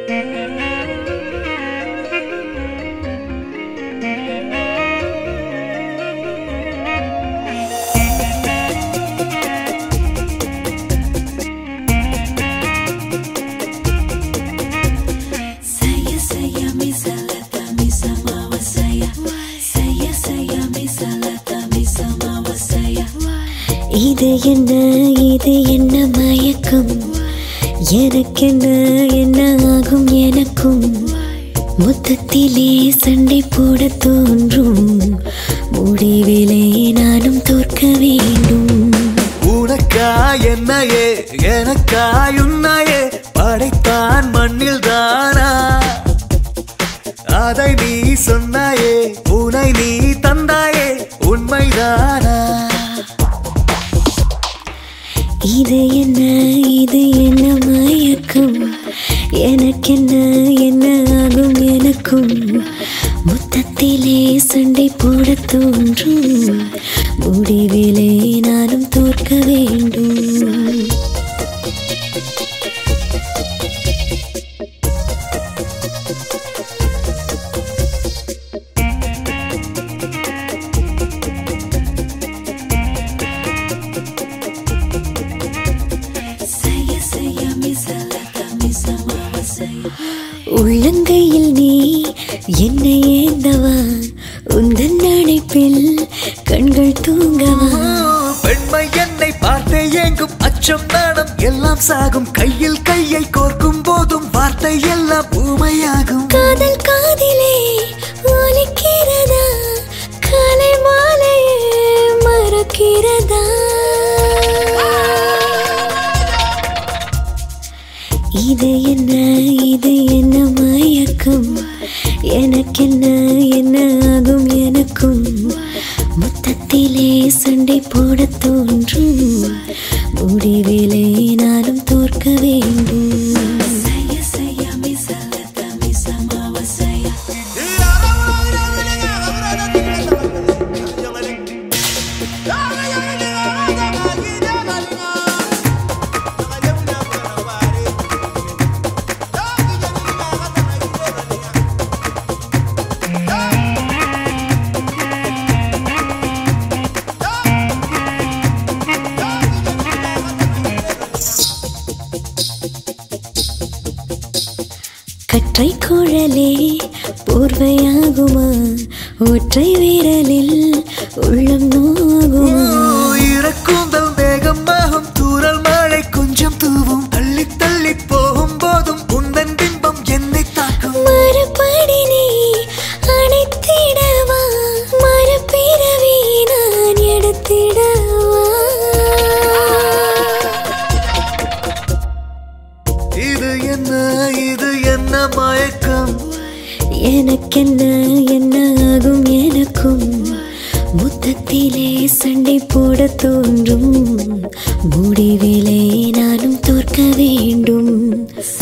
இது என்ன மயக்கம் எனக்கென்ன என்ன ஆகும் எனக்கும் மொத்தத்திலே சண்டை போட தோன்றும் முடிவிலே நானும் தோற்க வேண்டும் உனக்கா என்னையே எனக்காய் உன்னையே படைத்தான் மண்ணில் தானா அதை நீ சொன்னாயே உனை நீ தந்தாயே உண்மைதானா இது என்ன மயக்கம் எனக்கென்ன என்ன ஆகும் எனக்கும் மொத்தத்திலே சண்டை போட தோன்றும் முடிவிலே நானும் தோற்க வேண்டும் உள்ளங்கையில் நீ என்னை ஏந்தவா உந்தன் அணைப்பில் கண்கள் தூங்கவா பெண்மை என்னை பார்த்து ஏங்கும் அச்சம் நாணம் எல்லாம் சாகும் கையில் கையை கோர்க்கும் போதும் வார்த்தை எல்லாம் ஊமையாகும் காதல் காதிலே ஒலிக்கிறதா காலை மாலையே மறக்கிறதா இது என்ன மயக்கம் எனக்கென்ன என்ன ஆகும் எனக்கும் மொத்தத்திலே சண்டை போட தோன்றும் முடிவிலே நானும் தோற்க வேண்டும் கற்றை குழலே போர்வையாகுமா ஒற்றை வீரலில் உள்ளம் நோகுமா இறக்குந்தல் வேகமாகும் தூரல் மழை கொஞ்சம் தூவும் தள்ளி தள்ளி போகும் போதும் உந்தன் பிம்பம் என்னை தாக்கும் மறுபடி நீ அணைத்திடவா மறுபிறவி நான் எடுத்திடவா இது என்ன மயக்கம் எனக்கென்ன என்ன ஆகும் எனக்கும் மொத்தத்திலே சண்டை போட தோன்றும் முடிவிலே நானும் தோற்க வேண்டும்